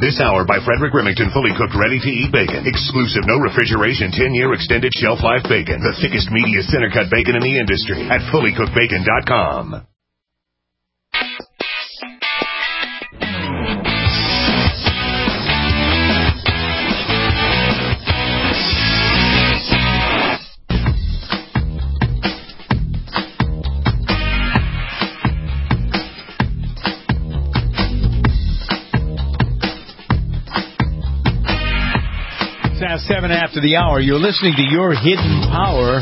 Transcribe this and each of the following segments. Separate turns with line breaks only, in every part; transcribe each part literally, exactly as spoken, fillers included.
This hour by Frederick Remington, fully cooked, ready-to-eat bacon. Exclusive, no refrigeration, ten-year extended shelf life bacon. The thickest, meatiest, center-cut bacon in the industry at fully cooked bacon dot com.
Now seven after the hour. You're listening to Your Hidden Power.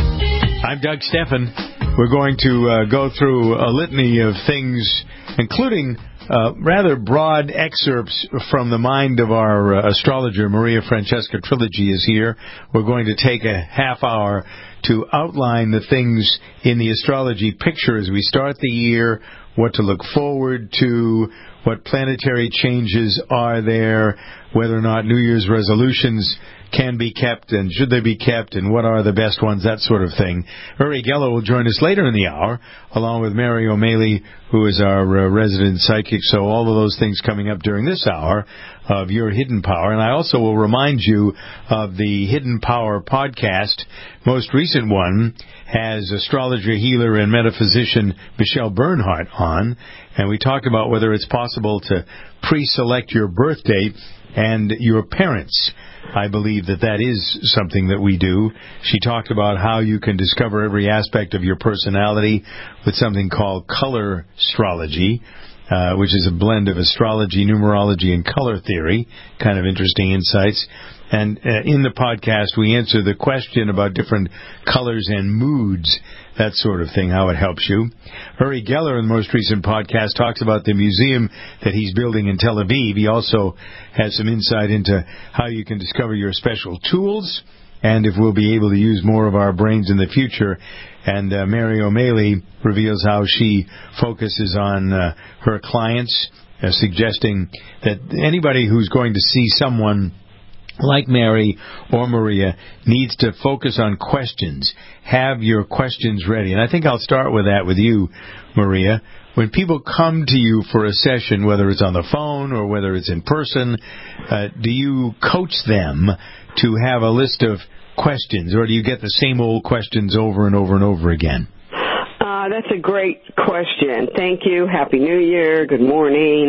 I'm Doug Steffen. We're going to uh, go through a litany of things, including uh, rather broad excerpts from the mind of our uh, astrologer, Maria Francesca Trilogy is here. We're going to take a half hour to outline the things in the astrology picture as we start the year, what to look forward to, what planetary changes are there, whether or not New Year's resolutions can be kept and should they be kept, and what are the best ones, that sort of thing. Uri Geller will join us later in the hour, along with Mary O'Malley, who is our uh, resident psychic. So all of those things coming up during this hour of Your Hidden Power. And I also will remind you of the Hidden Power podcast. Most recent one has astrologer, healer, and metaphysician Michelle Bernhardt on, and we talked about whether it's possible to pre-select your birth date and your parents. I believe that that is something that we do. She talked about how you can discover every aspect of your personality with something called color astrology, uh, which is a blend of astrology, numerology, and color theory. Kind of interesting insights. And uh, in the podcast, we answer the question about different colors and moods, that sort of thing, how it helps you. Uri Geller, in the most recent podcast, talks about the museum that he's building in Tel Aviv. He also has some insight into how you can discover your special tools and if we'll be able to use more of our brains in the future. And uh, Mary O'Malley reveals how she focuses on uh, her clients, uh, suggesting that anybody who's going to see someone like Mary or Maria needs to focus on questions. Have your questions ready. And I think I'll start with that with you, Maria. When people come to you for a session, whether it's on the phone or whether it's in person, uh, do you coach them to have a list of questions, or do you get the same old questions over and over and over again?
Uh, that's a great question. Thank you. Happy New Year. Good morning.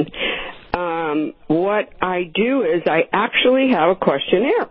Um, what I do is I actually have a questionnaire.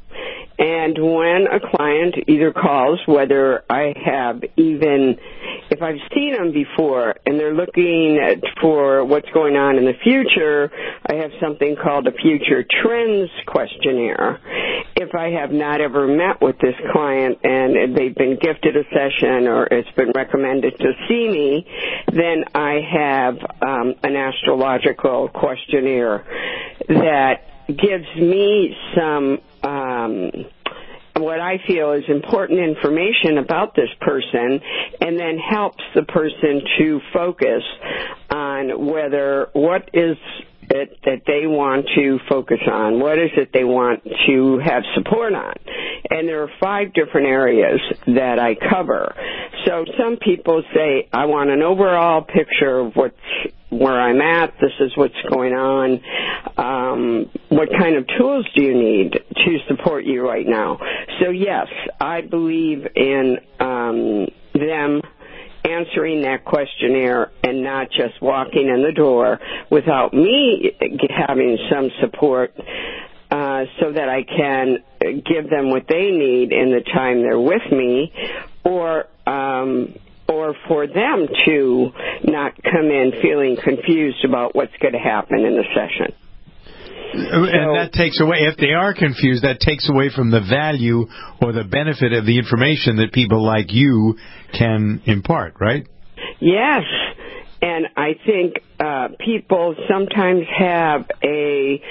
And when a client either calls, whether I have even, if I've seen them before and they're looking at, for what's going on in the future, I have something called a future trends questionnaire. If I have not ever met with this client and they've been gifted a session or it's been recommended to see me, then I have um, an astrological questionnaire that gives me some um, what I feel is important information about this person, and then helps the person to focus on whether what is it that they want to focus on, what is it they want to have support on. And there are five different areas that I cover. So some people say, I want an overall picture of what's where I'm at, this is what's going on, um, what kind of tools do you need to support you right now? So yes, I believe in um, them answering that questionnaire and not just walking in the door without me having some support uh, so that I can give them what they need in the time they're with me, or um, or for them to not come in feeling confused about what's going to happen in the session.
And so, that takes away, if they are confused, that takes away from the value or the benefit of the information that people like you can impart, right?
Yes. And I think uh, people sometimes have a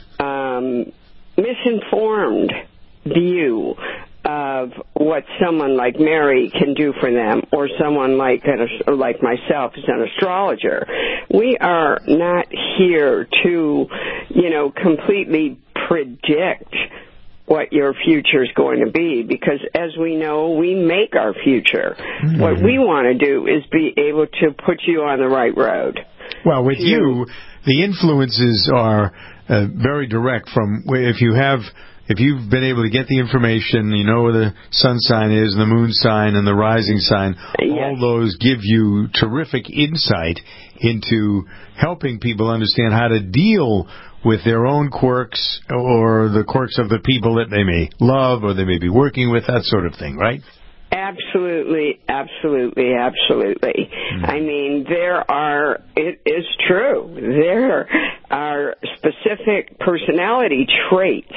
um, misinformed view of what someone like Mary can do for them, or someone like an, like myself as an astrologer. We are not here to, you know, completely predict what your future is going to be, because as we know, we make our future. Mm-hmm. What we want to do is be able to put you on the right road.
Well, with
to,
you, the influences are uh, very direct from if you have. If you've been able to get the information, you know where the sun sign is, and the moon sign, and the rising sign,
yes.
all those give you terrific insight into helping people understand how to deal with their own quirks or the quirks of the people that they may love or they may be working with, that sort of thing, right?
Absolutely, absolutely, absolutely. Mm-hmm. I mean, there are, it is true, there are specific personality traits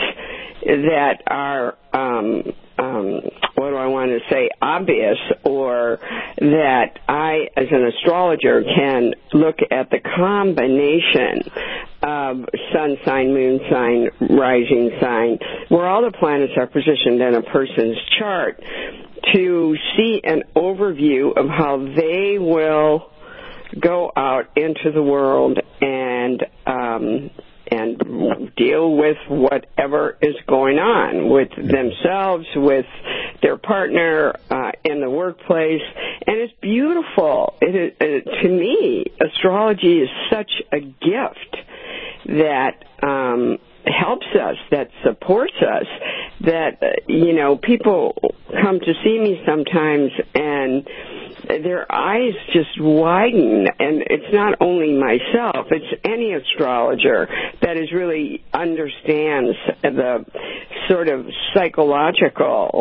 that are, um, um, what do I want to say, obvious, or that I, as an astrologer, can look at the combination of sun sign, moon sign, rising sign, where all the planets are positioned in a person's chart, to see an overview of how they will go out into the world and um, and deal with whatever is going on with themselves, with their partner, uh, in the workplace. And it's beautiful. It is, uh, to me, astrology is such a gift that um, helps us, that supports us, that, uh, you know, people come to see me sometimes and their eyes just widen, and it's not only myself, it's any astrologer that is really understands the sort of psychological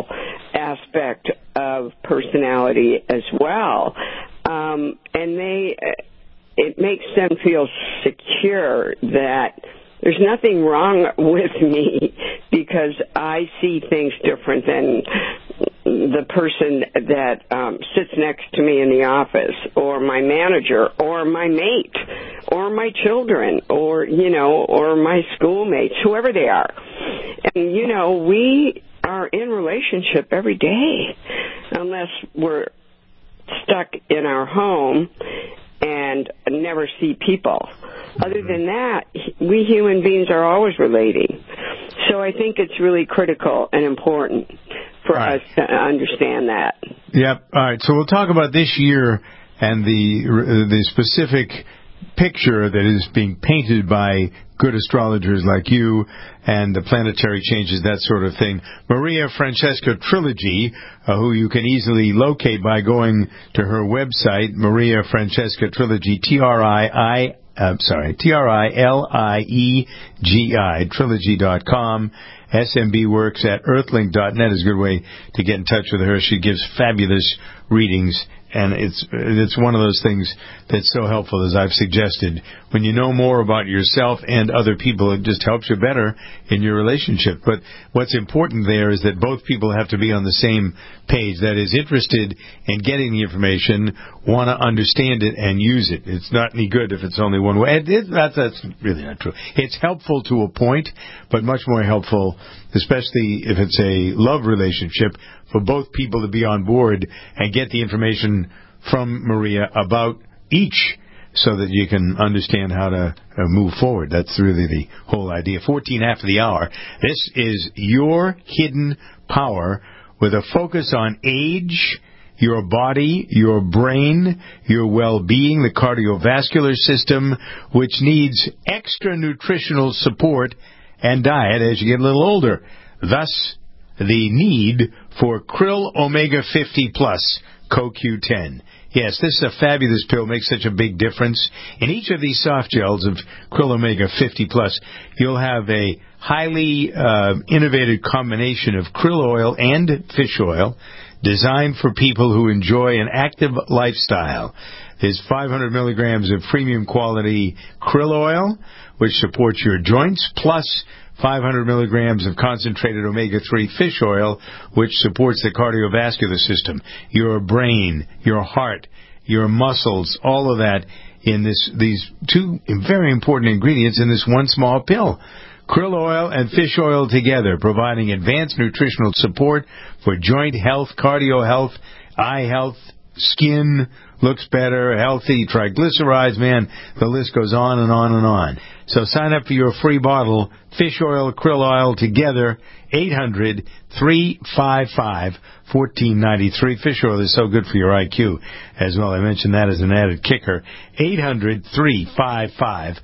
aspect of personality as well. Um, and they, it makes them feel secure that there's nothing wrong with me because I see things different than the person that um, sits next to me in the office, or my manager, or my mate, or my children, or, you know, or my schoolmates, whoever they are. And, you know, we are in relationship every day unless we're stuck in our home and never see people. Other than that, we human beings are always relating. So I think it's really critical and important for right. us to understand that.
Yep. All right. So we'll talk about this year and the uh, the specific picture that is being painted by good astrologers like you and the planetary changes, that sort of thing. Maria Francesca Trilogy, uh, who you can easily locate by going to her website, Maria Francesca Trilogy, T R I I I'm sorry, T R I L I E G I, trilogy dot com. S M B Works at earthlink dot net is a good way to get in touch with her. She gives fabulous readings, and it's it's one of those things that's so helpful, as I've suggested. When you know more about yourself and other people, it just helps you better in your relationship. But what's important there is that both people have to be on the same page, that is, interested in getting the information, want to understand it, and use it. It's not any good if it's only one way. It, it, that's, that's really not true. It's helpful to a point, but much more helpful, especially if it's a love relationship, for both people to be on board and get the information from Maria about each so that you can understand how to uh, move forward. That's really the whole idea. fourteen after the hour. This is Your Hidden Power with a focus on age, your body, your brain, your well-being, the cardiovascular system, which needs extra nutritional support and diet as you get a little older. Thus, the need for Krill Omega fifty Plus C O Q ten. Yes, this is a fabulous pill. Makes such a big difference. In each of these soft gels of Krill Omega fifty Plus, you'll have a highly uh, innovative combination of krill oil and fish oil designed for people who enjoy an active lifestyle. There's five hundred milligrams of premium quality krill oil, which supports your joints, plus five hundred milligrams of concentrated omega three fish oil, which supports the cardiovascular system, your brain, your heart, your muscles, all of that in this these two very important ingredients in this one small pill. Krill oil and fish oil together, providing advanced nutritional support for joint health, cardio health, eye health, skin looks better, healthy, triglycerides, man, the list goes on and on and on. So sign up for your free bottle, fish oil, krill oil together, eight hundred, three five five, one four nine three. Fish oil is so good for your I Q as well. I mentioned that as an added kicker. eight hundred, three five five,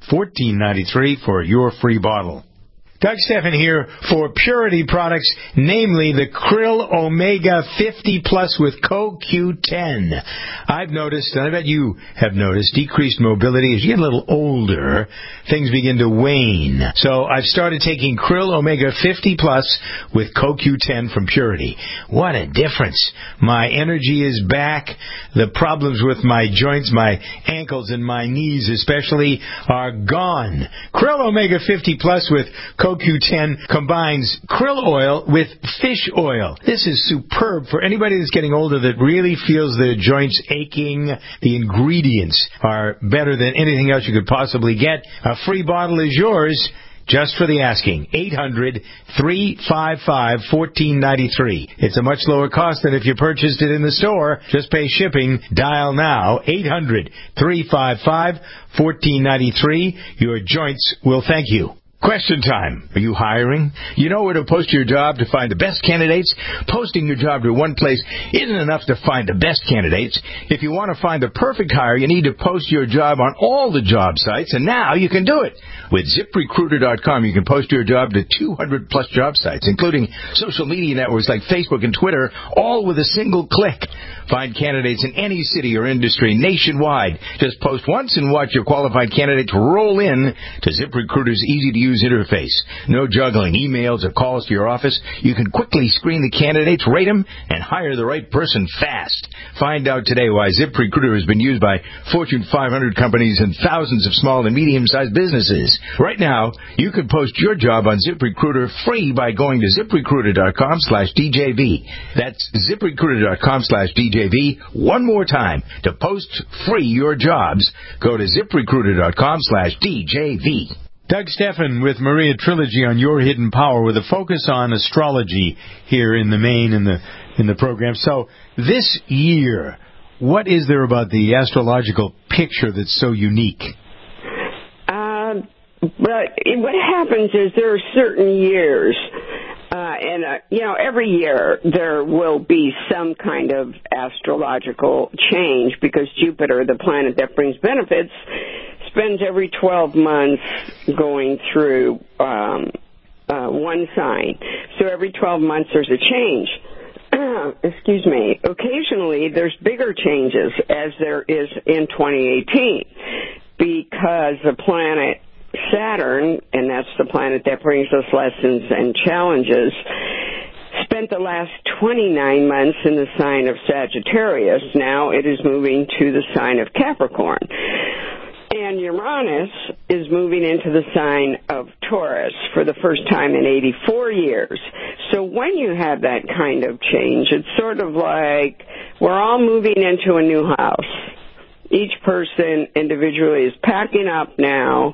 fourteen ninety-three for your free bottle. Doug Stephan here for Purity products, namely the Krill Omega fifty Plus with Co Q ten. I've noticed, and I bet you have noticed, decreased mobility as you get a little older. Things begin to wane. So I've started taking Krill Omega fifty Plus with Co Q ten from Purity. What a difference. My energy is back. The problems with my joints, my ankles, and my knees especially are gone. Krill Omega fifty Plus with Co Q ten combines krill oil with fish oil. This is superb for anybody that's getting older that really feels their joints aching. The ingredients are better than anything else you could possibly get. A free bottle is yours just for the asking. eight hundred, three five five, one four nine three. It's a much lower cost than if you purchased it in the store. Just pay shipping. Dial now. eight hundred, three five five, one four nine three. Your joints will thank you. Question time. Are you hiring? You know where to post your job to find the best candidates? Posting your job to one place isn't enough to find the best candidates. If you want to find the perfect hire, you need to post your job on all the job sites, and now you can do it. With zip recruiter dot com, you can post your job to two hundred plus job sites, including social media networks like Facebook and Twitter, all with a single click. Find candidates in any city or industry nationwide. Just post once and watch your qualified candidates roll in to ZipRecruiter's easy-to-use interface. No juggling emails or calls to your office. You can quickly screen the candidates, rate them, and hire the right person fast. Find out today why ZipRecruiter has been used by Fortune five hundred companies and thousands of small and medium-sized businesses. Right now, you can post your job on ZipRecruiter free by going to ZipRecruiter dot com slash D J V. That's ZipRecruiter dot com slash D J V. One more time. To post free your jobs, go to ZipRecruiter dot com slash D J V. Doug Stephan with Maria Trilogy on Your Hidden Power with a focus on astrology here in the main in the in the program. So this year, what is there about the astrological picture that's so unique?
Uh, but what happens is there are certain years, uh, and uh, you know, every year there will be some kind of astrological change because Jupiter, the planet that brings benefits, spends every twelve months going through um, uh, one sign. So every twelve months there's a change. Excuse me. Occasionally there's bigger changes, as there is in twenty eighteen, because the planet Saturn, and that's the planet that brings us lessons and challenges, spent the last twenty-nine months in the sign of Sagittarius. Now it is moving to the sign of Capricorn. And Uranus is moving into the sign of Taurus for the first time in eighty-four years. So when you have that kind of change, it's sort of like we're all moving into a new house. Each person individually is packing up now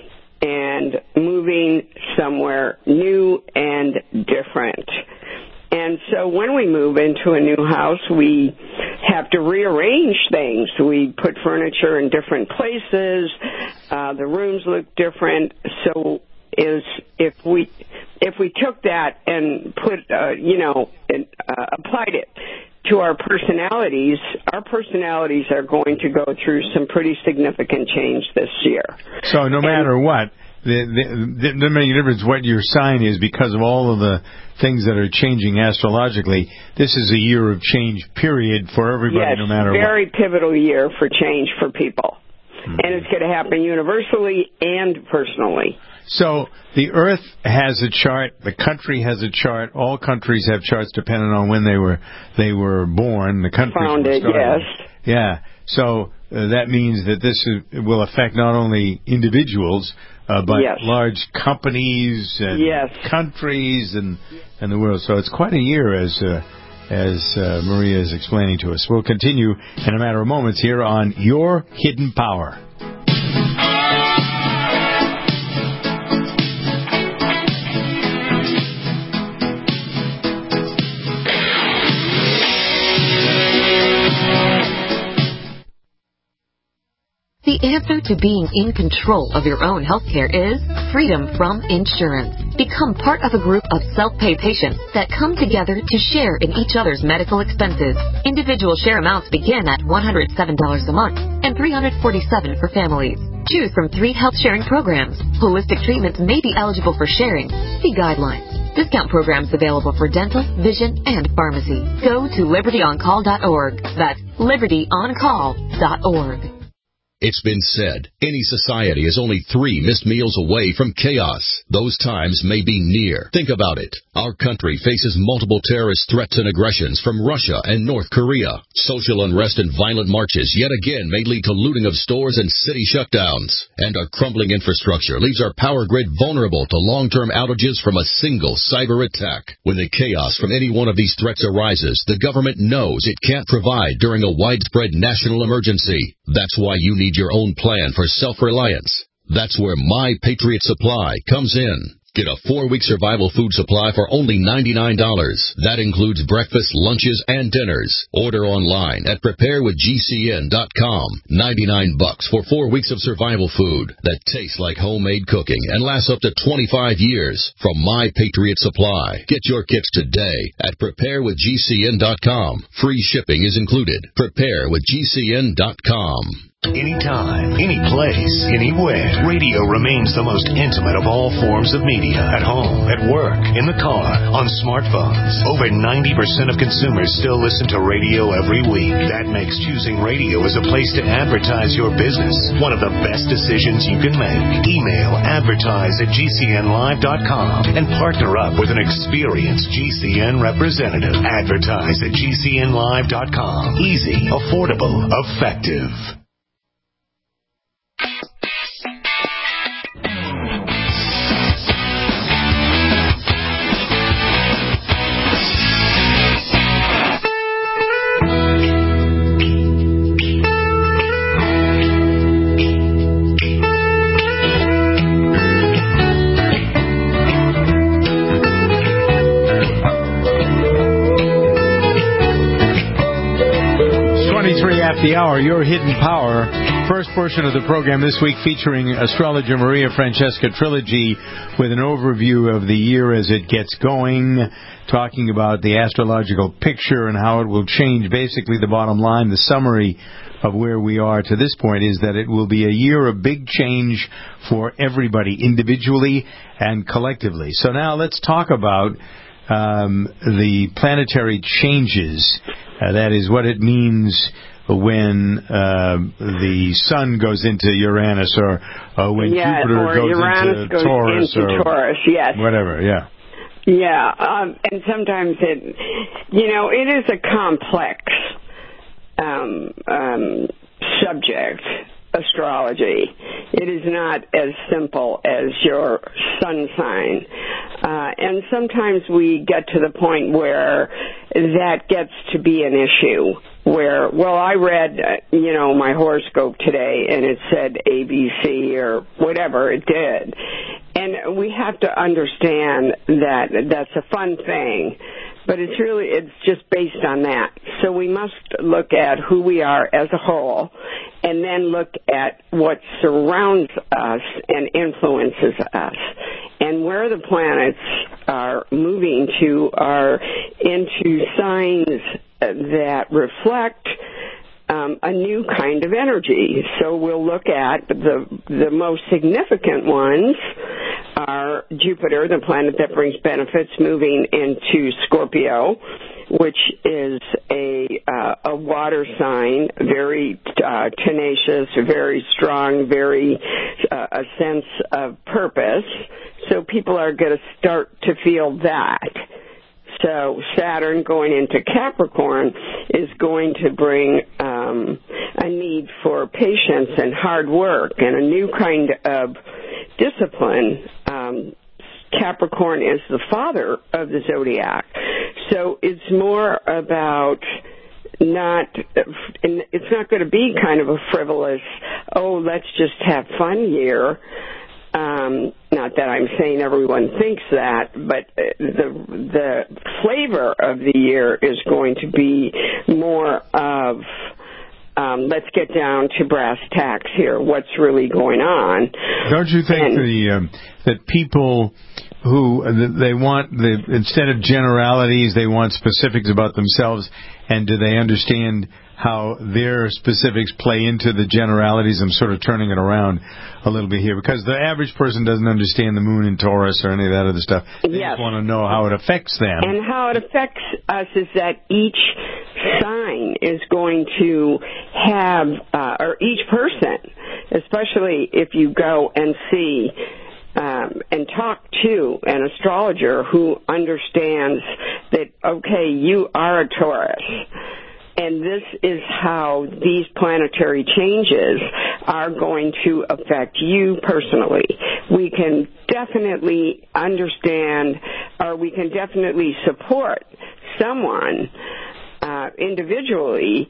and moving somewhere new and different. And so when we move into a new house, we have to rearrange things. We put furniture in different places. Uh, the rooms look different. So is if we if we took that and put uh, you know and, uh, applied it to our personalities, our personalities are going to go through some pretty significant change this year.
So no matter and, what. The, the, the, the main difference what your sign is because of all of the things that are changing astrologically. This is a year of change, period, for everybody,
yes,
no matter
what. Yes, very pivotal year for change for people. Mm-hmm. And it's going to happen universally and personally.
So the Earth has a chart, the country has a chart, all countries have charts depending on when they were they were born. The countries
Founded,
were started.
yes.
Yeah, so uh, that means that this is, will affect not only individuals, uh, but
yes.
large companies and
yes.
countries and and the world. So it's quite a year, as uh, as uh, Maria is explaining to us. We'll continue in a matter of moments here on Your Hidden Power.
The answer to being in control of your own healthcare is freedom from insurance. Become part of a group of self-pay patients that come together to share in each other's medical expenses. Individual share amounts begin at one hundred seven dollars a month and three hundred forty-seven dollars for families. Choose from three health-sharing programs. Holistic treatments may be eligible for sharing. See guidelines. Discount programs available for dental, vision, and pharmacy. Go to liberty on call dot org. That's liberty on call dot org.
It's been said, any society is only three missed meals away from chaos. Those times may be near. Think about it. Our country faces multiple terrorist threats and aggressions from Russia and North Korea. Social unrest and violent marches yet again may lead to looting of stores and city shutdowns. And our crumbling infrastructure leaves our power grid vulnerable to long-term outages from a single cyber attack. When the chaos from any one of these threats arises, the government knows it can't provide during a widespread national emergency. That's why you need your own plan for self-reliance. That's where My Patriot Supply comes in. Get a four-week survival food supply for only ninety-nine dollars. That includes breakfast, lunches, and dinners. Order online at prepare with G C N dot com. ninety-nine bucks for four weeks of survival food that tastes like homemade cooking and lasts up to twenty-five years from My Patriot Supply. Get your kits today at prepare with G C N dot com. Free shipping is included. prepare with G C N dot com.
Anytime, any place, anywhere, radio remains the most intimate of all forms of media. At home, at work, in the car, on smartphones. Over ninety percent of consumers still listen to radio every week. That makes choosing radio as a place to advertise your business one of the best decisions you can make. Email advertise at G C N live dot com and partner up with an experienced G C N representative. Advertise at G C N live dot com. Easy, affordable, effective.
The hour, Your Hidden Power. First portion of the program this week featuring astrologer Maria Francesca Trilogy with an overview of the year as it gets going, talking about the astrological picture and how it will change. Basically, the bottom line, the summary of where we are to this point is that it will be a year of big change for everybody, individually and collectively. So now let's talk about um, the planetary changes. Uh, that is what it means when uh, the sun goes into Uranus, or uh, when
yeah,
Jupiter
or
goes
Uranus
into
goes
Taurus,
into
or
Taurus, yes,
whatever. Yeah,
yeah, um, and sometimes it, you know, it is a complex um, um, subject. Astrology. It is not as simple as your sun sign. Uh, and sometimes we get to the point where that gets to be an issue. Where, well, I read, uh, you know, my horoscope today and it said A B C or whatever it did. And we have to understand that that's a fun thing. But it's really, it's just based on that. So we must look at who we are as a whole and then look at what surrounds us and influences us. And where the planets are moving to are into signs that reflect um, a new kind of energy. So we'll look at the the most significant ones are Jupiter, the planet that brings benefits, moving into Scorpio, which is a uh, a water sign, very uh, tenacious, very strong, very uh, a sense of purpose. So people are going to start to feel that. So Saturn going into Capricorn is going to bring um, a need for patience and hard work and a new kind of discipline. Um, Capricorn is the father of the zodiac. So it's more about not, it's not going to be kind of a frivolous, oh, let's just have fun year. Um, not that I'm saying everyone thinks that, but the the flavor of the year is going to be more of um, let's get down to brass tacks here. What's really going on?
Don't you think
and,
the um, that people who they want the instead of generalities, they want specifics about themselves, and do they understand how their specifics play into the generalities. I'm sort of turning it around a little bit here because the average person doesn't understand the moon in Taurus or any of that other stuff. They
yes.
just want to know how it affects them.
And how it affects us is that each sign is going to have, uh, or each person, especially if you go and see um, and talk to an astrologer who understands that, okay, you are a Taurus, and this is how these planetary changes are going to affect you personally. We can definitely understand, or we can definitely support someone uh, individually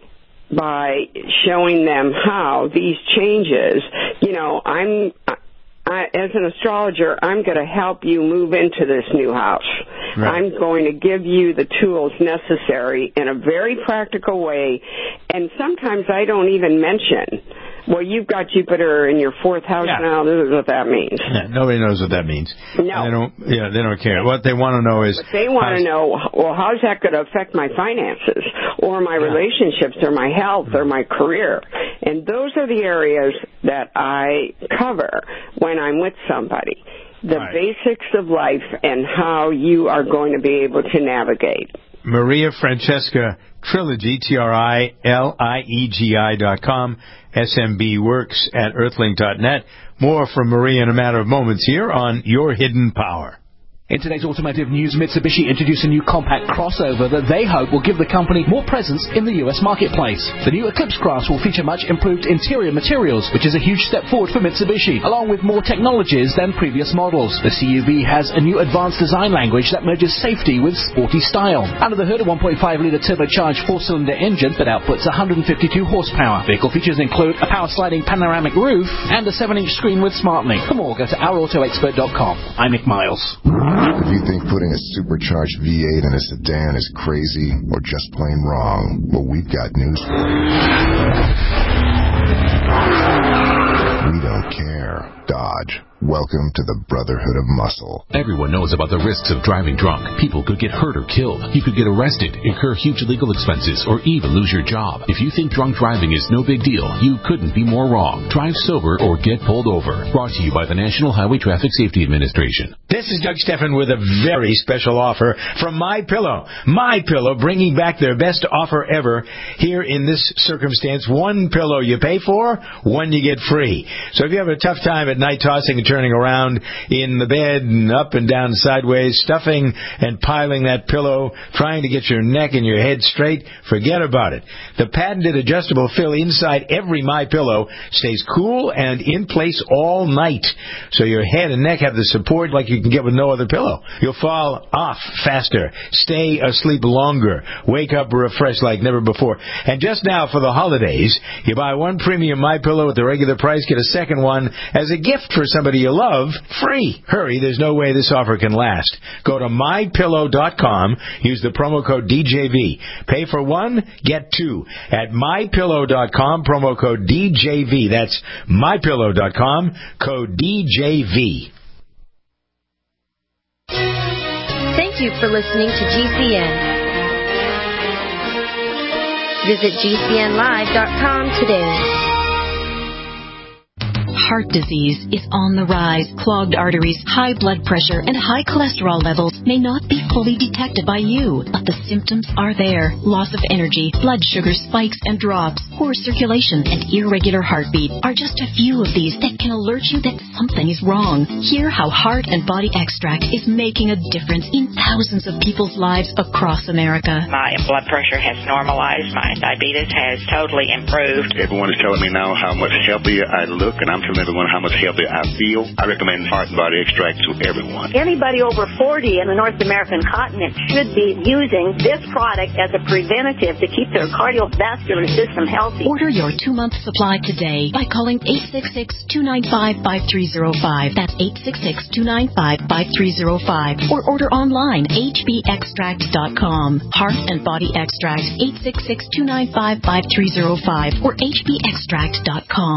by showing them how these changes, you know, I'm, I, as an astrologer, I'm going to help you move into this new house. Right. I'm going to give you the tools necessary in a very practical way, and sometimes I don't even mention, well, you've got Jupiter in your fourth house yeah. now. This is what that means.
Yeah, nobody knows what that means.
No.
They don't, yeah, they don't care. What they want to know is...
But they want to know, well, how's that going to affect my finances or my yeah. relationships or my health or my career? And those are the areas that I cover when I'm with somebody. The right. basics of life and how you are going to be able to navigate.
Maria Francesca Trilogy, T R I L I E G I dot com, S M B Works at earthlink dot net. More from Maria in a matter of moments here on Your Hidden Power.
In today's automotive news, Mitsubishi introduced a new compact crossover that they hope will give the company more presence in the U S marketplace. The new Eclipse Cross will feature much improved interior materials, which is a huge step forward for Mitsubishi, along with more technologies than previous models. The C U V has a new advanced design language that merges safety with sporty style. Under the hood, a one point five litre turbocharged four-cylinder engine that outputs one hundred fifty-two horsepower. Vehicle features include a power-sliding panoramic roof and a seven inch screen with SmartLink. For more, go to our auto expert dot com. I'm Mick Miles.
If you think putting a supercharged V eight in a sedan is crazy or just plain wrong, well, we've got news for you. We don't care. Dodge. Welcome to the Brotherhood of Muscle.
Everyone knows about the risks of driving drunk. People could get hurt or killed. You could get arrested, incur huge legal expenses, or even lose your job. If you think drunk driving is no big deal, you couldn't be more wrong. Drive sober or get pulled over. Brought to you by the National Highway Traffic Safety Administration.
This is Doug Steffen with a very special offer from MyPillow. MyPillow bringing back their best offer ever here in this circumstance. One pillow you pay for, one you get free. So if you have a tough time at night tossing and turning around in the bed and up and down sideways, stuffing and piling that pillow, trying to get your neck and your head straight, forget about it. The patented adjustable fill inside every MyPillow stays cool and in place all night, so your head and neck have the support like you can get with no other pillow. You'll fall off faster, stay asleep longer, wake up refreshed like never before. And just now for the holidays, you buy one premium MyPillow at the regular price, get a second one as a gift for somebody you love, free. Hurry, there's no way this offer can last. Go to my pillow dot com, use the promo code D J V. Pay for one, get two. At my pillow dot com, promo code D J V. That's my pillow dot com, code D J V.
Thank you for listening to G C N. Visit G C N live dot com today.
Heart disease is on the rise. Clogged arteries, high blood pressure, and high cholesterol levels may not be fully detected by you, but the symptoms are there. Loss of energy, blood sugar spikes and drops, poor circulation, and irregular heartbeat are just a few of these that can alert you that something is wrong. Hear how Heart and Body Extract is making a difference in thousands of people's lives across America.
My blood pressure has normalized. My diabetes has totally improved.
Everyone is telling me now how much healthier I look, and I'm telling everyone how much healthier I feel. I recommend Heart and Body Extract to everyone.
Anybody over forty in the North American continent should be using this product as a preventative to keep their cardiovascular system healthy.
Order your two-month supply today by calling eight six six, two nine five, five three zero five. That's eight six six, two nine five, five three zero five. Or order online, H B extract dot com. Heart and Body Extract, eight six six, two nine five, five three zero five or H B extract dot com.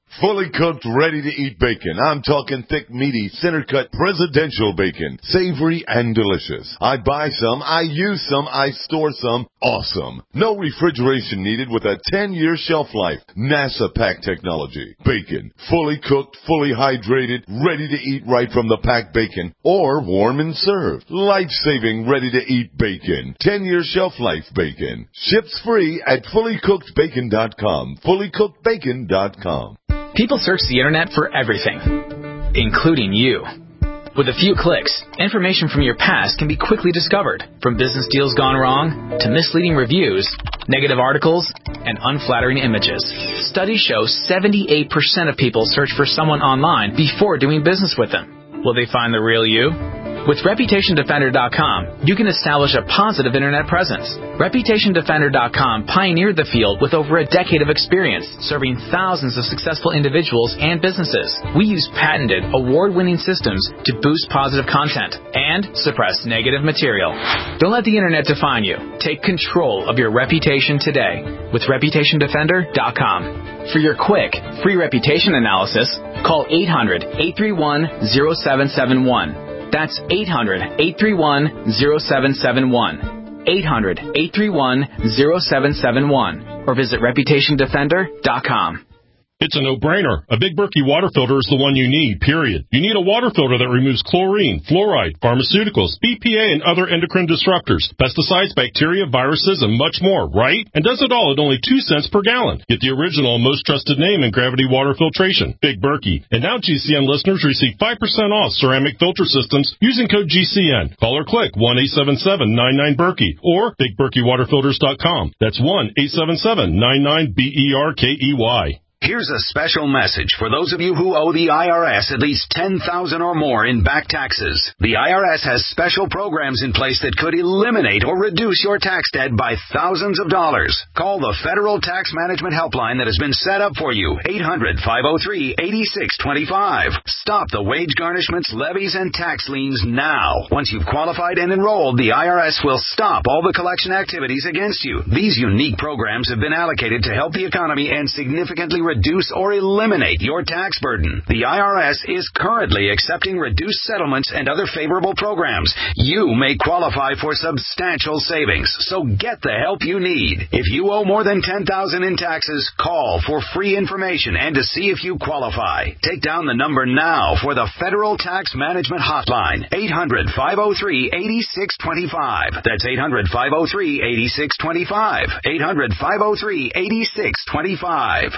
Fully cooked, ready-to-eat bacon. I'm talking thick, meaty, center-cut, presidential bacon. Savory and delicious. I buy some, I use some, I store some. Awesome. No refrigeration needed with a ten-year shelf life. NASA pack technology. Bacon. Fully cooked, fully hydrated, ready to eat right from the packed bacon. Or warm and served. Life-saving, ready-to-eat bacon. ten-year shelf life bacon. Ships free at fully cooked bacon dot com. fully cooked bacon dot com.
People search the internet for everything, including you. With a few clicks, information from your past can be quickly discovered, from business deals gone wrong to misleading reviews, negative articles, and unflattering images. Studies show seventy-eight percent of people search for someone online before doing business with them. Will they find the real you? With Reputation Defender dot com, you can establish a positive internet presence. Reputation Defender dot com pioneered the field with over a decade of experience, serving thousands of successful individuals and businesses. We use patented, award-winning systems to boost positive content and suppress negative material. Don't let the internet define you. Take control of your reputation today with Reputation Defender dot com. For your quick, free reputation analysis, call eight hundred, eight three one, zero seven seven one. That's eight hundred, eight three one, zero seven seven one. eight hundred, eight three one, zero seven seven one. Or visit Reputation Defender dot com.
It's a no-brainer. A Big Berkey water filter is the one you need, period. You need a water filter that removes chlorine, fluoride, pharmaceuticals, B P A, and other endocrine disruptors, pesticides, bacteria, viruses, and much more, right? And does it all at only two cents per gallon. Get the original and most trusted name in gravity water filtration, Big Berkey. And now G C N listeners receive five percent off ceramic filter systems using code G C N. Call or click one eight seven seven, nine nine, Berkey or Big Berkey Water Filters dot com. That's one eight seven seven, nine nine, B E R K E Y.
Here's a special message for those of you who owe the I R S at least ten thousand dollars or more in back taxes. The I R S has special programs in place that could eliminate or reduce your tax debt by thousands of dollars. Call the Federal Tax Management Helpline that has been set up for you, eight hundred, five oh three, eight six two five. Stop the wage garnishments, levies, and tax liens now. Once you've qualified and enrolled, the I R S will stop all the collection activities against you. These unique programs have been allocated to help the economy and significantly reduce or eliminate your tax burden. The I R S is currently accepting reduced settlements and other favorable programs. You may qualify for substantial savings, so get the help you need. If you owe more than ten thousand dollars in taxes, call for free information and to see if you qualify. Take down the number now for the Federal Tax Management Hotline, eight hundred, five oh three, eight six two five. That's eight hundred, five oh three, eight six two five. eight hundred, five oh three, eight six two five.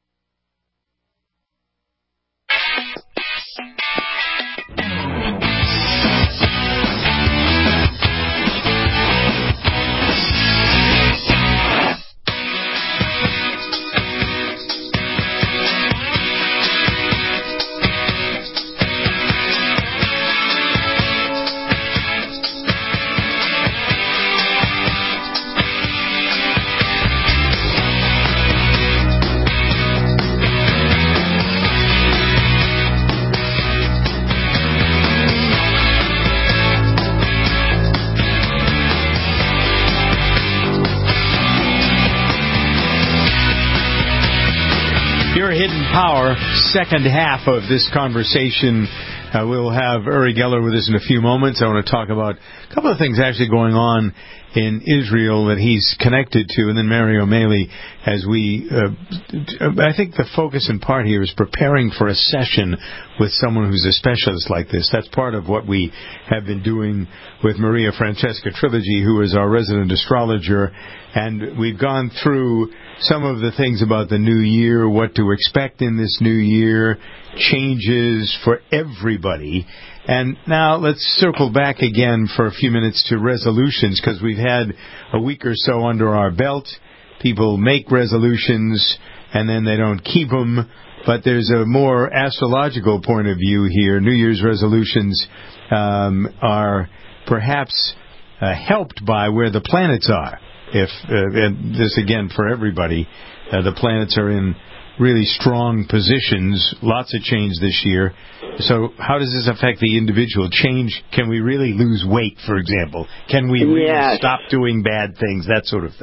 Hidden Power, second half of this conversation. Uh, we'll have Uri Geller with us in a few moments. I want to talk about a couple of things actually going on in Israel that he's connected to, and then Mary O'Malley, as we, uh, I think the focus in part here is preparing for a session with someone who's a specialist like this. That's part of what we have been doing with Maria Francesca Trilogy, who is our resident astrologer, and we've gone through some of the things about the new year, what to expect in this new year, changes for everybody. And now let's circle back again for a few minutes to resolutions, because we've had a week or so under our belt. People make resolutions and then they don't keep them. But there's a more astrological point of view here. New Year's resolutions um, are perhaps uh, helped by where the planets are. If uh, and this again for everybody, uh, the planets are in really strong positions. Lots of change this year. So how does this affect the individual? Change? Can we really lose weight, for example? Can we really
yes.
stop doing bad things? That sort of thing.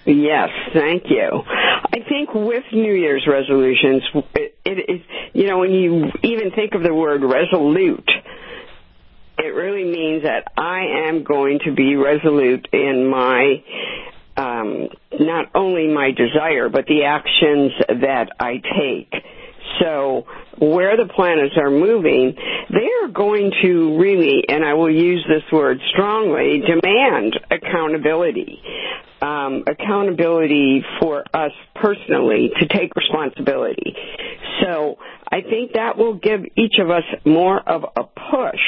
Yes, thank you. I think with New Year's resolutions, it, it is, you know, when you even think of the word resolute, it really means that I am going to be resolute in my, um, not only my desire, but the actions that I take. So where the planets are moving, they are going to really, and I will use this word strongly, demand accountability. Um, accountability for us personally to take responsibility. So I think that will give each of us more of a push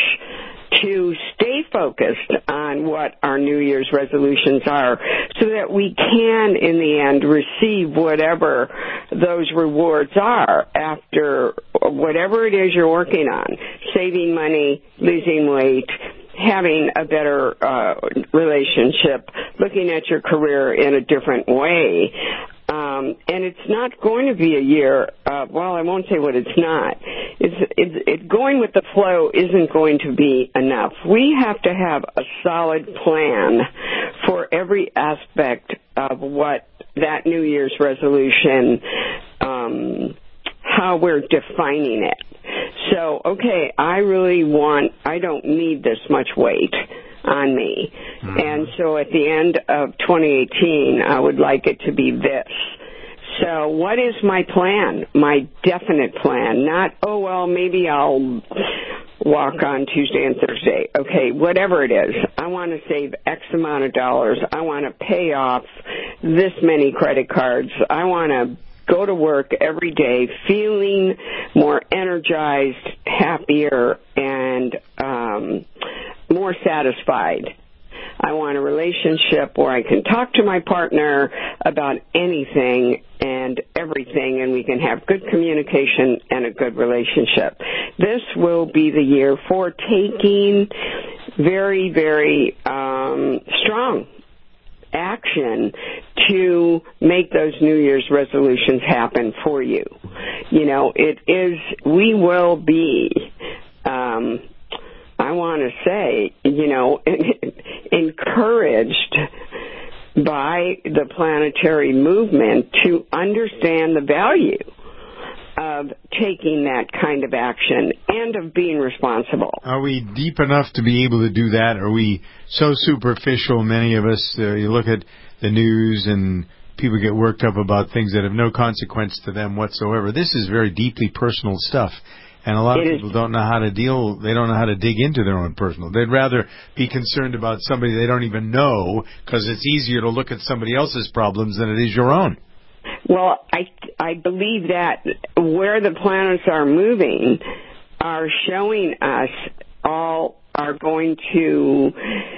to stay focused on what our New Year's resolutions are so that we can, in the end, receive whatever those rewards are after whatever it is you're working on, saving money, losing weight, having a better uh, relationship, looking at your career in a different way. Um, and it's not going to be a year, uh, well, I won't say what it's not. It's, it's, it, going with the flow isn't going to be enough. We have to have a solid plan for every aspect of what that New Year's resolution, um, how we're defining it. So, okay, I really want, I don't need this much weight on me. Mm-hmm. And so at the end of twenty eighteen, I would like it to be this. So what is my plan, my definite plan? Not, oh, well, maybe I'll walk on Tuesday and Thursday. Okay, whatever it is. I want to save X amount of dollars. I want to pay off this many credit cards. I want to go to work every day feeling more energized, happier, and um, more satisfied. I want a relationship where I can talk to my partner about anything and everything, and we can have good communication and a good relationship. This will be the year for taking very, very um, strong action to make those New Year's resolutions happen for you. You know, it is, we will be, um, I want to say, you know, encouraged by the planetary movement to understand the value of taking that kind of action and of being responsible.
Are we deep enough to be able to do that? Are we so superficial, many of us, uh, you look at the news and people get worked up about things that have no consequence to them whatsoever. This is very deeply personal stuff. And a lot of people don't know how to deal, they don't know how to dig into their own personal. They'd rather be concerned about somebody they don't even know because it's easier to look at somebody else's problems than it is your own.
Well, I I believe that where the planets are moving are showing us all are going to,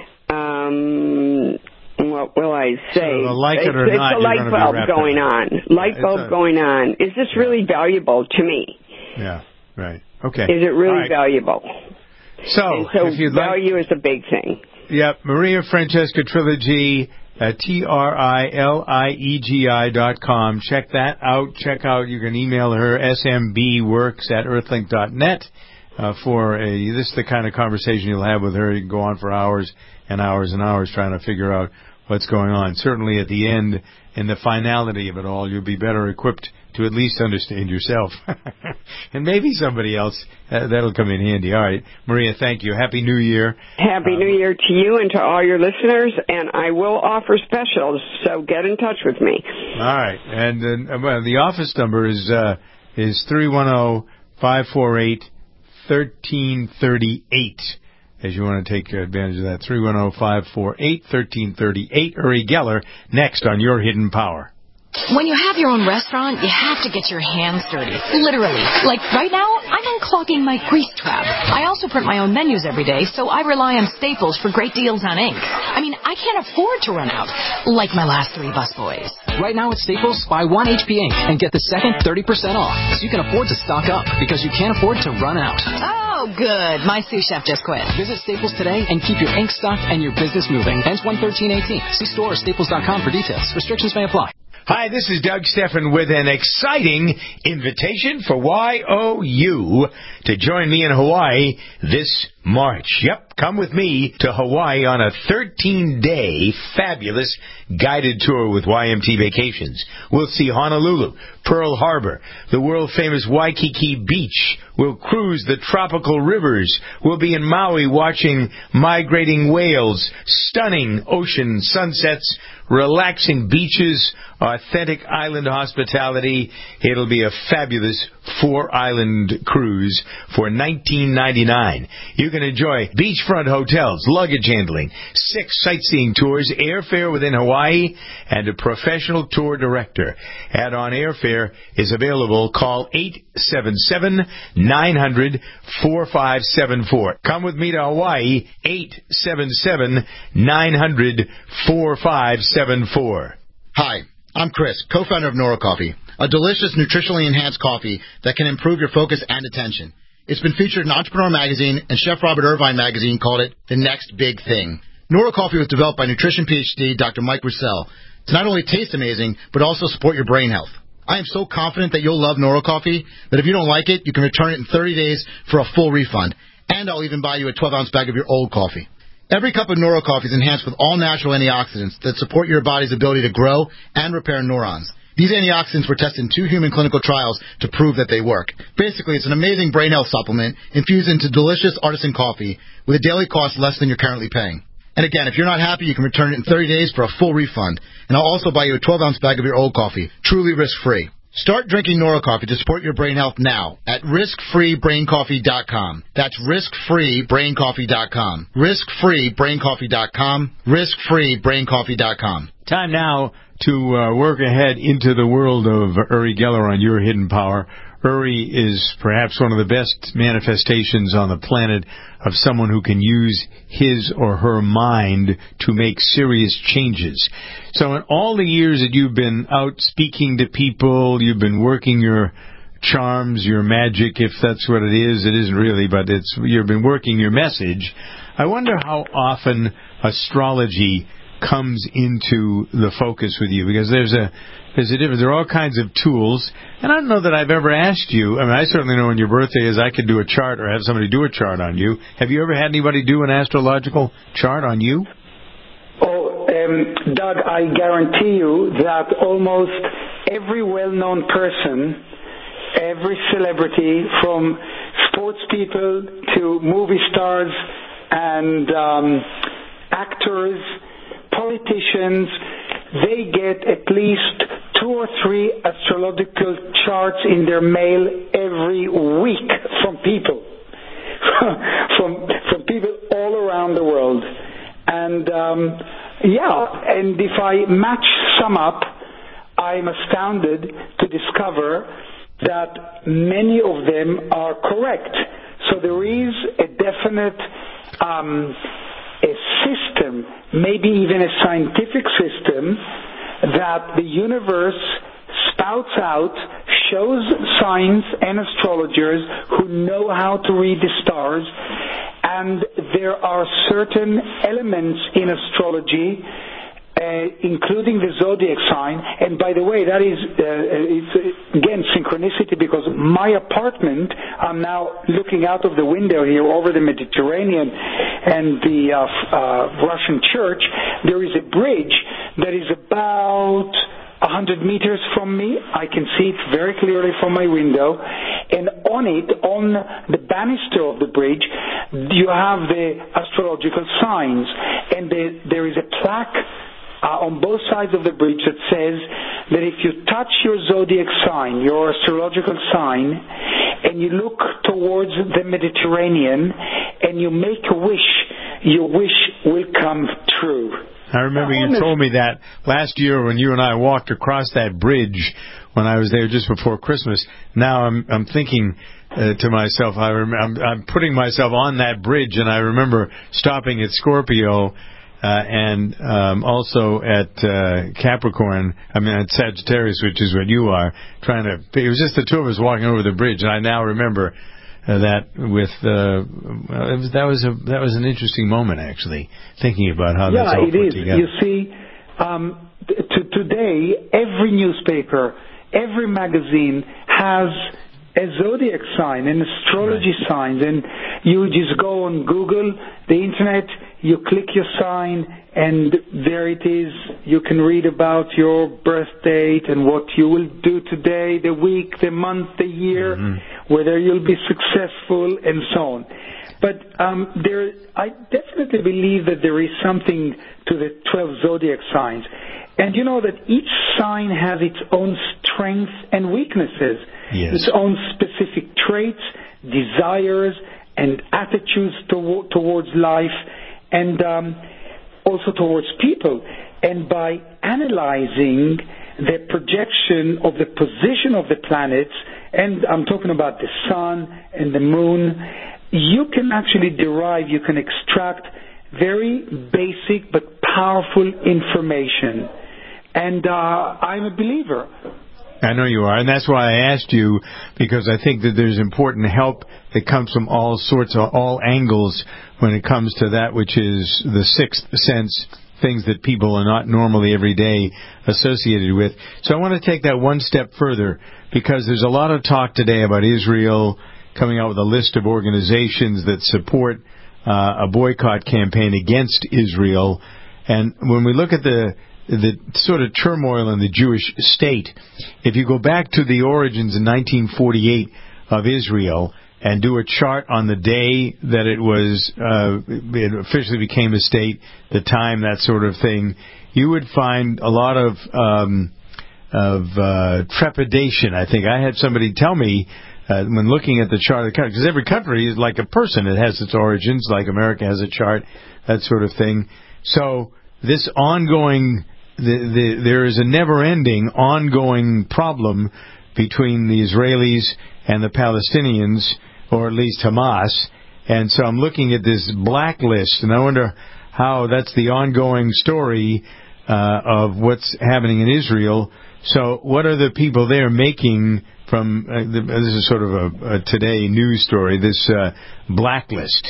um, what will I say?
So like it or
it's,
not,
it's a light bulb going on. Light
it's
bulb
a,
going on. Is this
yeah.
really valuable to me?
Yeah, right. Okay.
Is it really
right.
valuable?
So,
and so
if you'd
value
like,
is a big thing.
Yep, Maria Francesca Trilogy. Uh, T R I L I E G I dot com. Check that out. Check out, you can email her, S M B works at earthlink dot net. Uh, for a, this is the kind of conversation you'll have with her. You can go on for hours and hours and hours trying to figure out what's going on. Certainly at the end, in the finality of it all, you'll be better equipped to at least understand yourself. And maybe somebody else. Uh, that'll come in handy. All right. Maria, thank you. Happy New Year.
Happy um, New Year to you and to all your listeners. And I will offer specials, so get in touch with me.
All right. And uh, well, the office number is uh, is three one zero, five four eight, one three three eight. As you want to take advantage of that, three one zero, five four eight, one three three eight. Uri Geller, next on Your Hidden Power.
When you have your own restaurant, you have to get your hands dirty. Literally. Like right now, I'm unclogging my grease trap. I also print my own menus every day, so I rely on Staples for great deals on ink. I mean, I can't afford to run out, like my last three busboys.
Right now at Staples, buy one H P ink and get the second thirty percent off, so you can afford to stock up, because you can't afford to run out.
Oh, good. My sous chef just quit.
Visit Staples today and keep your ink stocked and your business moving. Ends one thirteen eighteen. See store or staples dot com for details. Restrictions may apply.
Hi, this is Doug Steffen with an exciting invitation for Y O U to join me in Hawaii this March. Yep, come with me to Hawaii on a thirteen-day fabulous guided tour with Y M T Vacations. We'll see Honolulu, Pearl Harbor, the world-famous Waikiki Beach. We'll cruise the tropical rivers. We'll be in Maui watching migrating whales, stunning ocean sunsets, relaxing beaches, authentic island hospitality. It'll be a fabulous four-island cruise for nineteen ninety-nine dollars. You can enjoy beachfront hotels, luggage handling, six sightseeing tours, airfare within Hawaii, and a professional tour director. Add-on airfare is available. Call eight seven seven, nine hundred, four five seven four. Come with me to Hawaii, eight seven seven, nine hundred, four five seven four.
Hi, I'm Chris, co-founder of Nora Coffee, a delicious, nutritionally enhanced coffee that can improve your focus and attention. It's been featured in Entrepreneur Magazine, and Chef Robert Irvine Magazine called it the next big thing. Nora Coffee was developed by nutrition PhD Doctor Mike Roussel to not only taste amazing, but also support your brain health. I am so confident that you'll love Nora Coffee that if you don't like it, you can return it in thirty days for a full refund. And I'll even buy you a twelve-ounce bag of your old coffee. Every cup of Nora Coffee is enhanced with all-natural antioxidants that support your body's ability to grow and repair neurons. These antioxidants were tested in two human clinical trials to prove that they work. Basically, it's an amazing brain health supplement infused into delicious artisan coffee with a daily cost less than you're currently paying. And again, if you're not happy, you can return it in thirty days for a full refund. And I'll also buy you a twelve-ounce bag of your old coffee, truly risk-free. Start drinking Nora Coffee to support your brain health now at risk free brain coffee dot com. That's risk free brain coffee dot com. risk free brain coffee dot com. risk free brain coffee dot com.
Time now to uh, work ahead into the world of Uri Geller on Your Hidden Power. Uri is perhaps one of the best manifestations on the planet of someone who can use his or her mind to make serious changes. So in all the years that you've been out speaking to people, you've been working your charms, your magic, if that's what it is. It isn't really, but it's you've been working your message. I wonder how often astrology comes into the focus with you, because there's a there's a difference. There are all kinds of tools, and I don't know that I've ever asked you. I mean, I certainly know when your birthday is, I could do a chart or have somebody do a chart on you. Have you ever had anybody do an astrological chart on you?
Oh, um, Doug, I guarantee you that almost every well-known person, every celebrity, from sports people to movie stars and um, actors, politicians, they get at least two or three astrological charts in their mail every week from people, from from people all around the world. And um, yeah, and if I match some up, I'm astounded to discover that many of them are correct. So there is a definite um, a system, maybe even a scientific system, that the universe spouts out, shows science and astrologers who know how to read the stars, and there are certain elements in astrology, uh, including the zodiac sign. And by the way, that is, uh, it's, uh, again, synchronicity, because my apartment, I'm now looking out of the window here over the Mediterranean and the uh, uh, Russian church. There is a bridge that is about one hundred meters from me. I can see it very clearly from my window. And on it, on the banister of the bridge, you have the astrological signs. And the, there is a plaque uh, on both sides of the bridge that says that if you touch your zodiac sign, your astrological sign, and you look towards the Mediterranean and you make a wish, your wish will come true.
I remember you told me that last year when you and I walked across that bridge when I was there just before Christmas. Now I'm I'm thinking uh, to myself, I rem- I'm, I'm putting myself on that bridge, and I remember stopping at Scorpio uh, and um, also at uh, Capricorn. I mean at Sagittarius, which is what you are, trying to. It was just the two of us walking over the bridge, and I now remember. Uh, that with uh, it was, that was a that was an interesting moment, actually, thinking about how
yeah,
that's all
it
put
is.
together.
You see, um, t- today every newspaper, every magazine has a zodiac sign, an astrology right. sign, and you just go on Google, the internet, you click your sign, and there it is. You can read about your birth date and what you will do today, the week, the month, the year, mm-hmm. whether you'll be successful, and so on. But um, there, I definitely believe that there is something to the twelve zodiac signs. And you know that each sign has its own strengths and weaknesses, yes. its own specific traits, desires, and attitudes to, towards life, and um, also towards people. And by analyzing the projection of the position of the planets, and I'm talking about the sun and the moon, you can actually derive, you can extract very basic but powerful information. And uh, I'm a believer.
I know you are, and that's why I asked you, because I think that there's important help that comes from all sorts of, all angles when it comes to that which is the sixth sense, things that people are not normally every day associated with. So I want to take that one step further, because there's a lot of talk today about Israel coming out with a list of organizations that support uh, a boycott campaign against Israel. And when we look at the the sort of turmoil in the Jewish state, if you go back to the origins in nineteen forty-eight of Israel and do a chart on the day that it was uh, it officially became a state, the time, that sort of thing, you would find a lot of um, of uh, trepidation. I think I had somebody tell me uh, when looking at the chart of the country, because every country is like a person; it has its origins, like America has a chart, that sort of thing. So this ongoing The, the, there is a never-ending, ongoing problem between the Israelis and the Palestinians, or at least Hamas. And so I'm looking at this blacklist, and I wonder how that's the ongoing story uh, of what's happening in Israel. So what are the people there making from, uh, the, this is sort of a, a today news story, this uh, blacklist?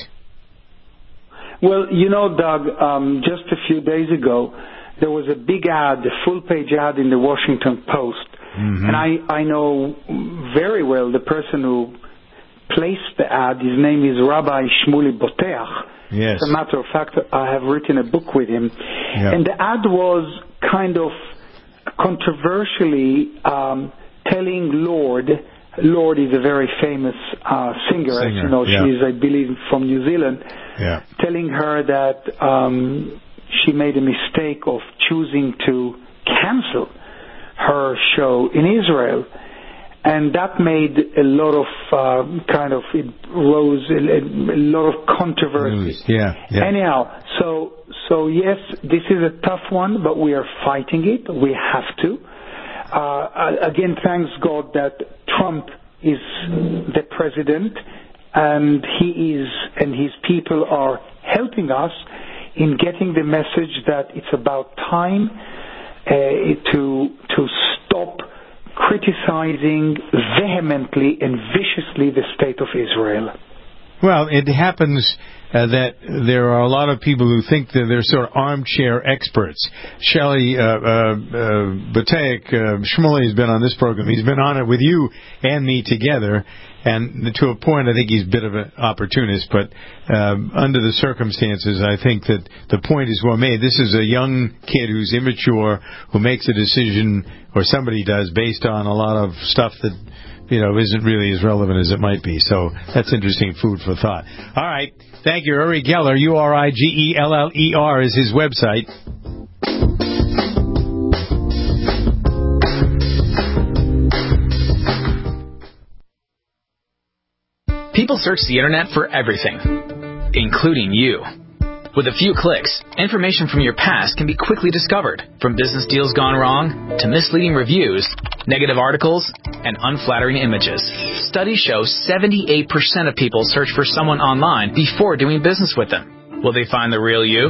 Well, you know, Doug, um, just a few days ago, there was a big ad, a full-page ad in the Washington Post. Mm-hmm. And I, I know very well the person who placed the ad. His name is Rabbi Shmuley Boteach.
Yes.
As a matter of fact, I have written a book with him.
Yep.
And the ad was kind of controversially um, telling Lorde, Lorde is a very famous uh, singer,
singer,
as you know,
yeah.
she is, I believe, from New Zealand,
yeah.
telling her that Um, she made a mistake of choosing to cancel her show in Israel. And that made a lot of, uh, kind of, it rose a, a lot of controversy.
Yeah, yeah.
Anyhow, so, so yes, this is a tough one, but we are fighting it. We have to. Uh, again, thanks God that Trump is the president, and he is, and his people are helping us in getting the message that it's about time uh, to to stop criticizing vehemently and viciously the state of Israel.
Well, it happens uh, that there are a lot of people who think that they're sort of armchair experts. Shelley uh, uh, uh, Boteach, uh, Shmuley has been on this program. He's been on it with you and me together. And to a point, I think he's a bit of an opportunist, but um, under the circumstances, I think that the point is well made. This is a young kid who's immature, who makes a decision, or somebody does, based on a lot of stuff that, you know, isn't really as relevant as it might be. So that's interesting food for thought. All right. Thank you. Uri Geller, U R I G E L L E R is his website.
People search the internet for everything, including you. With a few clicks, information from your past can be quickly discovered, from business deals gone wrong to misleading reviews, negative articles, and unflattering images. Studies show seventy-eight percent of people search for someone online before doing business with them. Will they find the real you?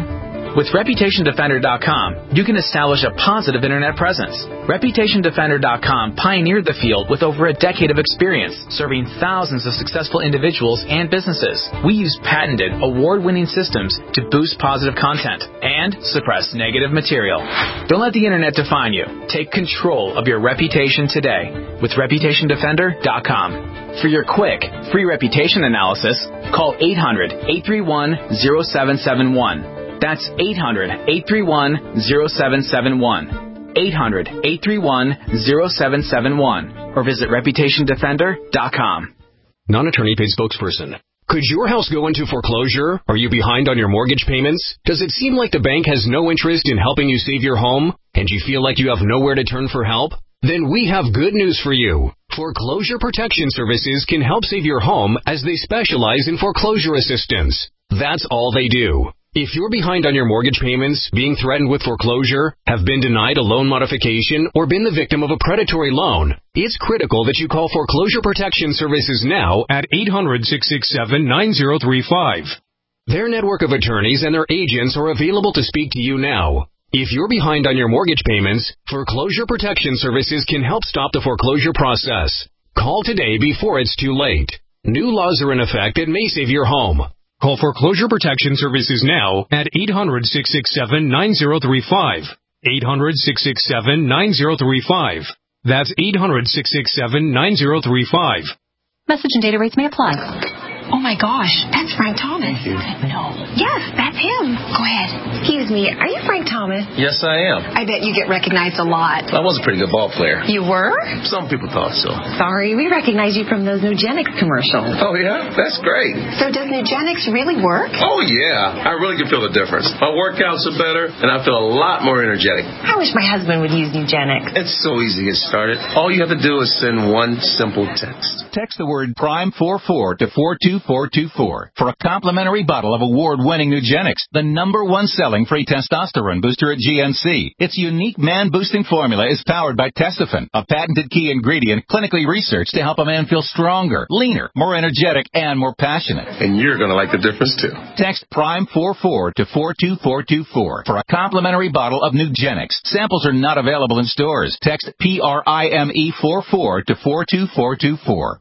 With Reputation Defender dot com, you can establish a positive Internet presence. Reputation Defender dot com pioneered the field with over a decade of experience, serving thousands of successful individuals and businesses. We use patented, award-winning systems to boost positive content and suppress negative material. Don't let the Internet define you. Take control of your reputation today with Reputation Defender dot com. For your quick, free reputation analysis, call eight hundred, eight three one, zero seven seven one. That's eight hundred, eight three one, zero seven seven one. eight hundred, eight three one, zero seven seven one. Or visit Reputation Defender dot com.
Non-attorney paid spokesperson. Could your house go into foreclosure? Are you behind on your mortgage payments? Does it seem like the bank has no interest in helping you save your home? And you feel like you have nowhere to turn for help? Then we have good news for you. Foreclosure Protection Services can help save your home as they specialize in foreclosure assistance. That's all they do. If you're behind on your mortgage payments, being threatened with foreclosure, have been denied a loan modification, or been the victim of a predatory loan, it's critical that you call Foreclosure Protection Services now at eight hundred, six six seven, nine zero three five. Their network of attorneys and their agents are available to speak to you now. If you're behind on your mortgage payments, Foreclosure Protection Services can help stop the foreclosure process. Call today before it's too late. New laws are in effect that may save your home. Call Foreclosure Protection Services now at eight hundred, six six seven, nine zero three five. eight hundred, six six seven, nine zero three five. That's eight hundred, six six seven, nine zero three five.
Message and data rates may apply. Oh my gosh, that's Frank Thomas. No. Yes, that's him. Go ahead. Excuse me, are you Frank Thomas?
Yes, I am.
I bet you get recognized a lot.
I was a pretty good ball player.
You were?
Some people thought so.
Sorry, we recognize you from those Nugenics commercials.
Oh, yeah? That's great.
So does Nugenics really work?
Oh, yeah. I really can feel the difference. My workouts are better, and I feel a lot more energetic.
I wish my husband would use Nugenics.
It's so easy to get started. All you have to do is send one simple text.
Text the word Prime forty-four to four two four two four for a complimentary bottle of award-winning Nugenics, the number one selling free testosterone booster at G N C. Its unique man-boosting formula is powered by Testofen, a patented key ingredient clinically researched to help a man feel stronger, leaner, more energetic, and more passionate.
And you're going to like the difference, too.
Text Prime forty-four to four two four two four for a complimentary bottle of Nugenics. Samples are not available in stores. Text P R I M E forty-four to four two four two four.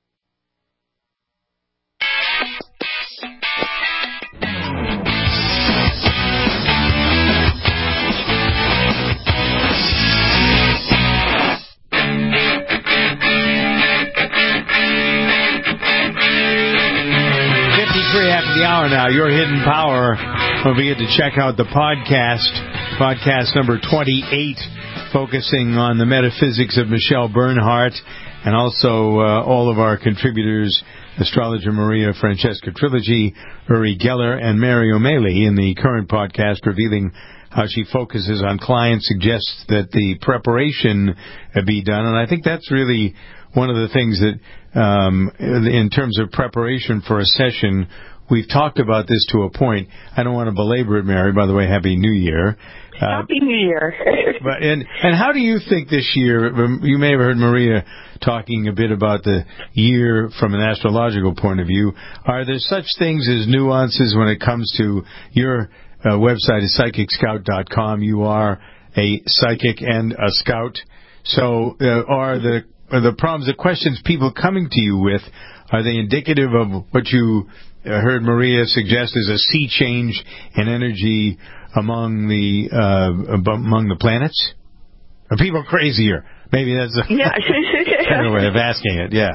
After the hour now, your Hidden Power. Don't forget to check out the podcast, podcast number twenty-eight, focusing on the metaphysics of Michelle Bernhardt, and also uh, all of our contributors, astrologer Maria Francesca Trilogy, Uri Geller, and Mary O'Malley, in the current podcast, revealing how she focuses on clients, suggests that the preparation be done. And I think that's really one of the things that, um, in terms of preparation for a session, we've talked about this to a point. I don't want to belabor it, Mary. By the way, Happy New Year.
Uh, Happy New Year.
but and and how do you think this year? You may have heard Maria talking a bit about the year from an astrological point of view. Are there such things as nuances when it comes to your uh, website is psychic scout dot com? You are a psychic and a scout. So uh, are the are the problems, the questions people coming to you with, are they indicative of what you uh, heard Maria suggest as a sea change in energy among the uh, among the planets? Are people crazier? Maybe that's a
yeah.
kind of way of asking it. Yeah.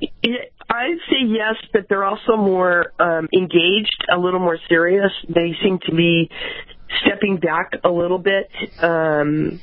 I'd say yes, but they're also more um, engaged, a little more serious. They seem to be stepping back a little bit. Um,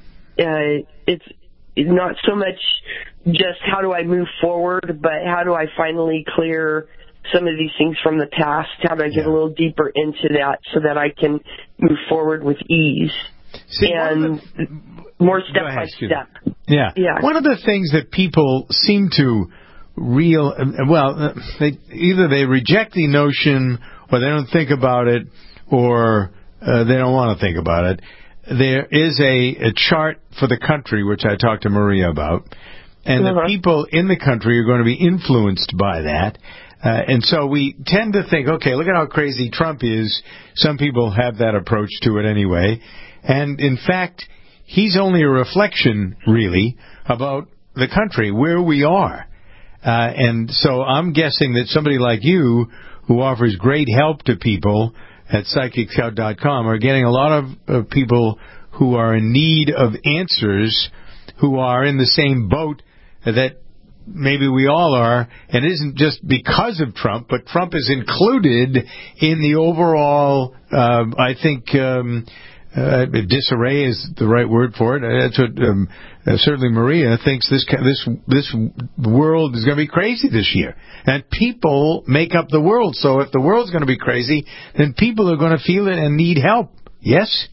uh, it's not so much just how do I move forward, but how do I finally clear some of these things from the past? How do I get yeah. a little deeper into that so that I can move forward with ease?
See,
and
the,
more step
ahead,
by step.
Yeah.
yeah.
One of the things that people seem to real well, they, either they reject the notion, or they don't think about it, or uh, they don't want to think about it. There is a, a chart for the country, which I talked to Maria about, and uh-huh. the people in the country are going to be influenced by that. Uh, and so we tend to think, okay, look at how crazy Trump is. Some people have that approach to it anyway. And in fact, he's only a reflection, really, about the country, where we are. Uh, and so I'm guessing that somebody like you, who offers great help to people at Psychic Scout dot com, are getting a lot of uh, people who are in need of answers, who are in the same boat that maybe we all are, and it isn't just because of Trump, but Trump is included in the overall, uh, I think, um, uh, disarray is the right word for it. That's what um, uh, certainly Maria thinks this this this world is going to be crazy this year. And people make up the world, so if the world's going to be crazy, then people are going to feel it and need help. Yes?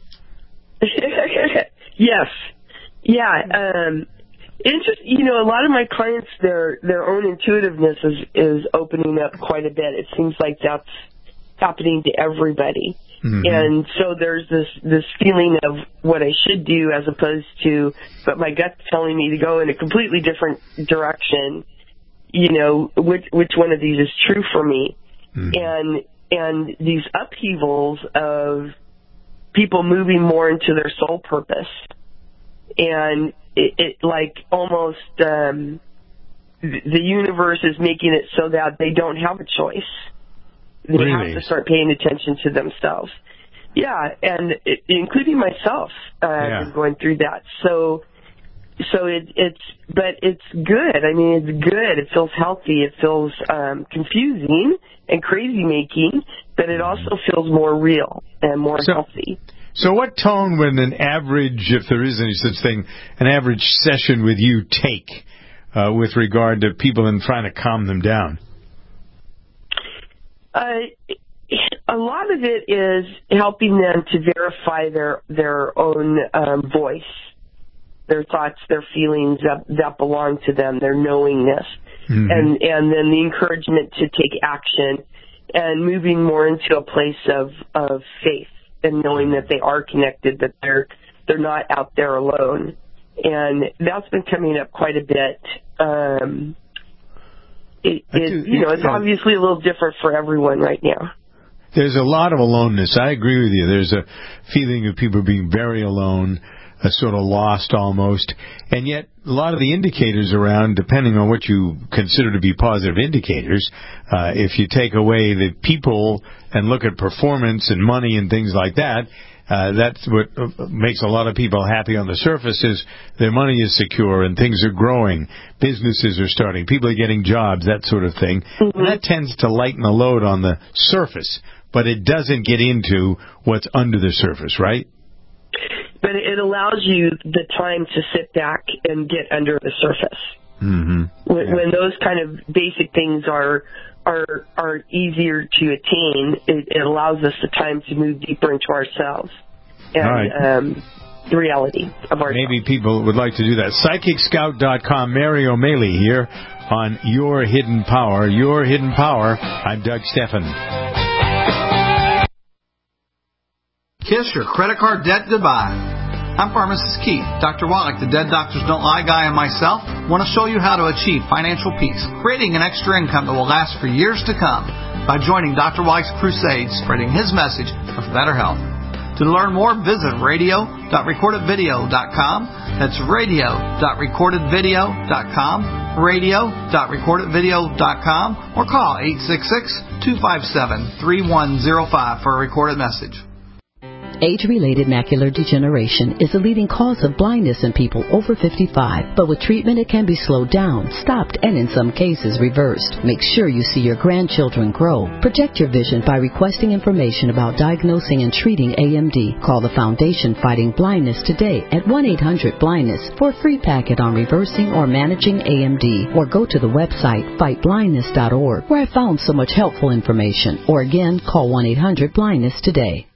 Yes. Yeah. Um, interest, you know, a lot of my clients, their their own intuitiveness is, is opening up quite a bit. It seems like that's happening to everybody. Mm-hmm. And so there's this, this feeling of what I should do as opposed to, but my gut's telling me to go in a completely different direction. You know, which which one of these is true for me? Mm-hmm. And and these upheavals of people moving more into their soul purpose, and it, it like almost um, the universe is making it so that they don't have a choice. They
really?
have to start paying attention to themselves. Yeah, and it, including myself, uh,
yeah.
been going through that. So. So it, it's, but it's good. I mean, it's good. It feels healthy. It feels um, confusing and crazy making, but it also feels more real and more
so,
healthy.
So what tone would an average, if there is any such thing, an average session with you take uh, with regard to people and trying to calm them down?
Uh, a lot of it is helping them to verify their, their own um, voice. Their thoughts, their feelings that, that belong to them, their knowingness, mm-hmm. and and then the encouragement to take action and moving more into a place of, of faith and knowing that they are connected, that they're they're not out there alone, and that's been coming up quite a bit. Um, it, it you know it's obviously a little different for everyone right now.
There's a lot of aloneness. I agree with you. There's a feeling of people being very alone. Uh, sort of lost almost, and yet a lot of the indicators around, depending on what you consider to be positive indicators, uh, if you take away the people and look at performance and money and things like that, uh, that's what makes a lot of people happy on the surface is their money is secure and things are growing, businesses are starting, people are getting jobs, that sort of thing. Mm-hmm. And that tends to lighten the load on the surface, but it doesn't get into what's under the surface, right?
But it allows you the time to sit back and get under the surface.
Mm-hmm.
When,
yeah.
when those kind of basic things are are are easier to attain, it, it allows us the time to move deeper into ourselves and
All right.
um, the reality of ourselves.
Maybe people would like to do that. Psychic Scout dot com, Mary O'Malley here on Your Hidden Power. Your Hidden Power. I'm Doug Stephan.
Kiss your credit card debt goodbye. I'm Pharmacist Keith. Doctor Wallach, the Dead Doctors Don't Lie guy, and myself want to show you how to achieve financial peace, creating an extra income that will last for years to come by joining Doctor Wallach's crusade, spreading his message of better health. To learn more, visit radio dot recorded video dot com. That's radio dot recorded video dot com, radio dot recorded video dot com, or call eight six six, two five seven, three one zero five for a recorded message.
Age-related macular degeneration is a leading cause of blindness in people over fifty-five, but with treatment it can be slowed down, stopped, and in some cases reversed. Make sure you see your grandchildren grow. Protect your vision by requesting information about diagnosing and treating A M D. Call the Foundation Fighting Blindness today at one eight hundred blindness for a free packet on reversing or managing A M D, or go to the website fight blindness dot org where I found so much helpful information. Or again, call one eight hundred blindness today.